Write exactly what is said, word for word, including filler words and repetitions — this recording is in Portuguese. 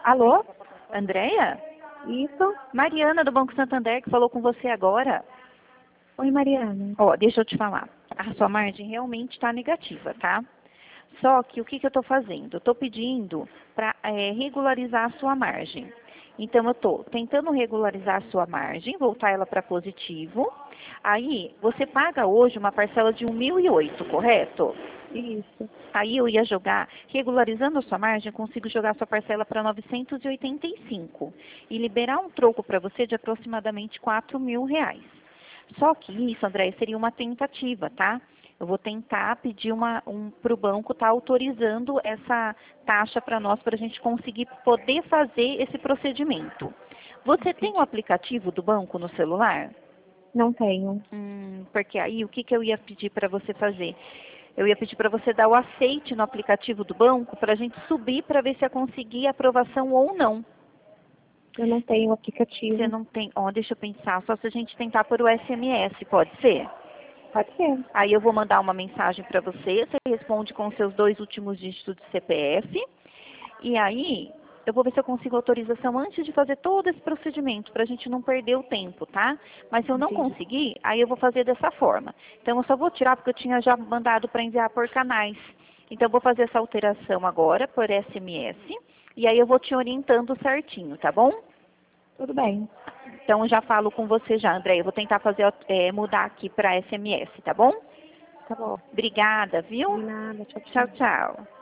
Alô? Andréia? Isso? Mariana, do Banco Santander, que falou com você agora. Oi, Mariana. Ó, deixa eu te falar. A sua margem realmente está negativa, tá? Só que o que, que eu estou fazendo? Eu estou pedindo para é, regularizar a sua margem. Então, eu estou tentando regularizar a sua margem, voltar ela para positivo. Aí, você paga hoje uma parcela de um mil e oito, correto? Isso. Aí eu ia jogar, regularizando a sua margem, eu consigo jogar a sua parcela para novecentos e oitenta e cinco e liberar um troco para você de aproximadamente quatro mil reais. Só que isso, André, seria uma tentativa, tá? Eu vou tentar pedir uma, um, para o banco estar tá autorizando essa taxa para nós, para a gente conseguir poder fazer esse procedimento. Você tem o aplicativo do banco no celular? Não tenho. Hum, porque aí o que, que eu ia pedir para você fazer? Eu ia pedir para você dar o aceite no aplicativo do banco para a gente subir para ver se eu conseguir aprovação ou não. Eu não tenho aplicativo. Você não tem... Ó, deixa eu pensar, só se a gente tentar por o S M S, pode ser? Pode ser. Aí eu vou mandar uma mensagem para você, você responde com os seus dois últimos dígitos de C P F. E aí, eu vou ver se eu consigo autorização antes de fazer todo esse procedimento, para a gente não perder o tempo, tá? Mas se eu não Entendi. conseguir, aí eu vou fazer dessa forma. Então, eu só vou tirar porque eu tinha já mandado para enviar por canais. Então, eu vou fazer essa alteração agora por S M S. E aí, eu vou te orientando certinho, tá bom? Tudo bem. Então, eu já falo com você já, André. Eu vou tentar fazer, é, mudar aqui para S M S, tá bom? Tá bom. Obrigada, viu? De nada. Tchau, Tchau, tchau. tchau.